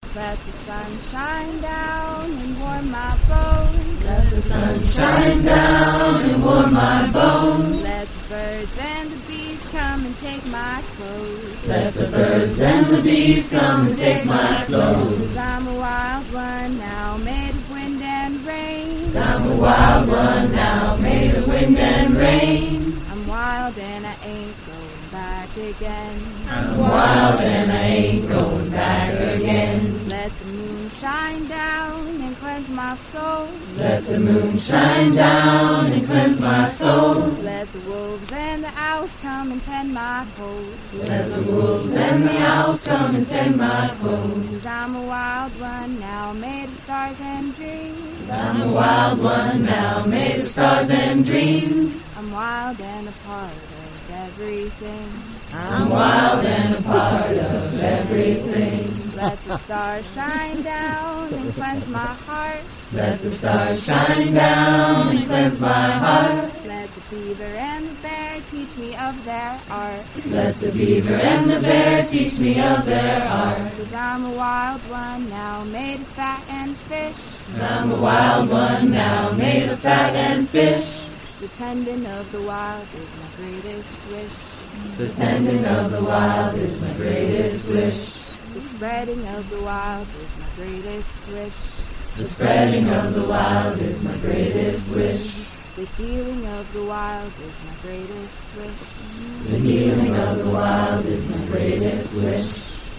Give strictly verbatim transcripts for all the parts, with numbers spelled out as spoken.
Let the sun shine down and warm my bones. Let the sun shine down and warm my bones. Let the birds and the bees come and take my clothes. Let the birds and the bees come and take my clothes. 'Cause I'm a wild one now, made of wind and rain. I'm a wild one now, made of wind and rain. I'm wild and I ain't going back again. I'm wild and I ain't going back again. Let the moon shine down and cleanse my soul. Let the moon shine down and cleanse my soul. Let the wolves and the owls come and tend my foes. Let the wolves and the owls come and tend my foes. 'Cause I'm a wild one now, made of stars and dreams. I'm a wild one now, made of stars and dreams. I'm wild and a part of everything. I'm wild and a part of everything. Let the stars shine down and cleanse my heart. Let the stars shine down and cleanse my heart. Let the beaver and the bear teach me of their art. Let the beaver and the bear teach me of their art. 'Cause I'm a wild one now, made of fat and fish. I'm a wild one now, made of fat and fish. The tending of the wild is my greatest wish. The tending of the wild is my greatest wish. The spreading of the wild is my greatest wish. The spreading of the wild is my greatest wish. The healing of the wild is my greatest wish. The healing of the wild is my greatest wish.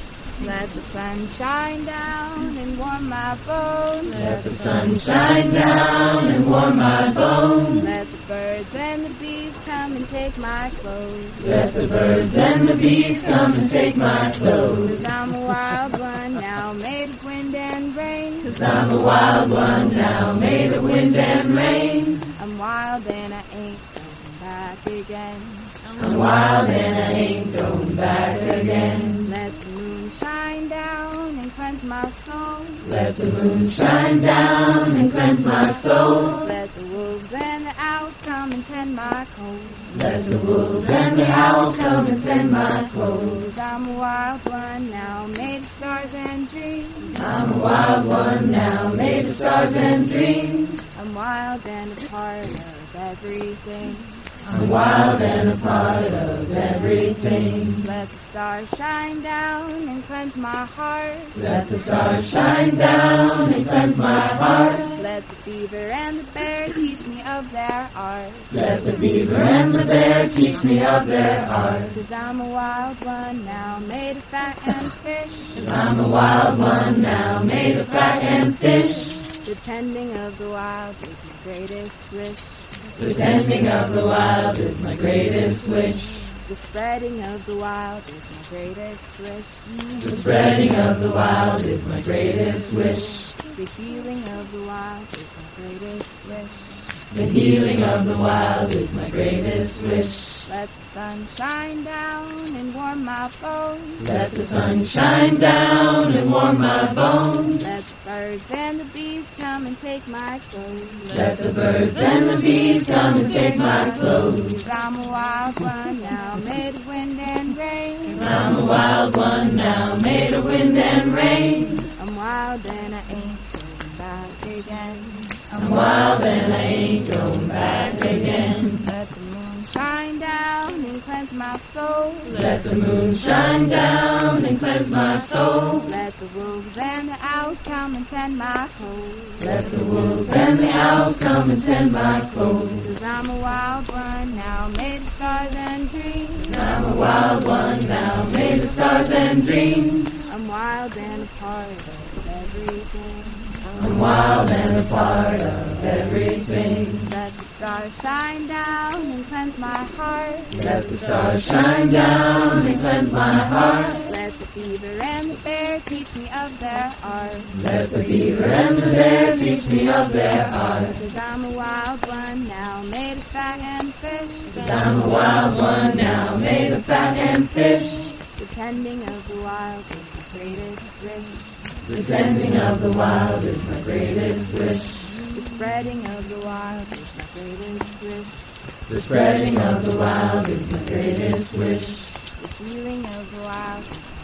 Let the sun shine down and warm my bones. Let the sun shine down and warm my bones. Let the birds and the bees come and take my clothes. Let the birds and the bees come and take my clothes. 'Cause I'm a wild one now, made of wind and rain. 'Cause I'm a wild one now, made of wind and rain. I'm wild and I ain't going back again. I'm wild and I ain't going back again. Let the moon shine down and cleanse my soul. Let the moon shine down and cleanse my soul. Let the wolves and the owls come and tend my cold. Let the wolves and the owls come and tend my clothes. 'Cause I'm a wild one now, made of stars and dreams. I'm a wild one now, made of stars and dreams. I'm wild and a part of everything. I'm wild and a part of everything. Let the stars shine down and cleanse my heart. Let the stars shine down and cleanse my heart. Let the beaver and the bear teach me of their art. Let the beaver and the bear teach me of their art. 'Cause I'm a wild one now, made of fat and fish. I'm a wild one now, made of fat and fish. The tending of the wild is my greatest wish. The tending of the wild is my greatest wish. The spreading of the wild is my greatest wish. The spreading of the wild is my greatest wish. The healing of the wild is my greatest wish. The healing of the wild is my greatest wish. Let the sun shine down and warm my bones. Let the sun shine down and warm my bones. Let the birds and the bees come and take my clothes. Let the birds and the bees come and take my clothes. 'Cause I'm a wild one now, made of wind and rain. I'm a wild one now, made of wind and rain. I'm wild and I ain't going back again. I'm wild and I ain't going back again. Let the moon shine down and cleanse my soul. Let the moon shine down and cleanse my soul. Let the wolves and the owls come and tend my cold. Let the wolves and the owls come and tend my clothes. 'Cause I'm a wild one now, made of stars and dreams. I'm a wild one now, made of stars and dreams. I'm wild and a part of everything. I'm wild and a part of everything. Let the stars shine down and cleanse my heart. Let the stars shine down and cleanse my heart. Let the beaver and the bear teach me of their art. Let the beaver and the bear teach me of their art. 'Cause I'm a wild one now, made of fat and fish. 'Cause I'm a wild one now, made of fat and fish. The tending of the wild is my greatest wish. The tending of the wild is my greatest wish. The spreading of the wild is my greatest wish. The spreading of the wild is my greatest wish. The healing of the wild is my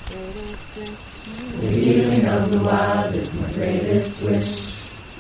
greatest wish. The healing of the wild is my greatest wish.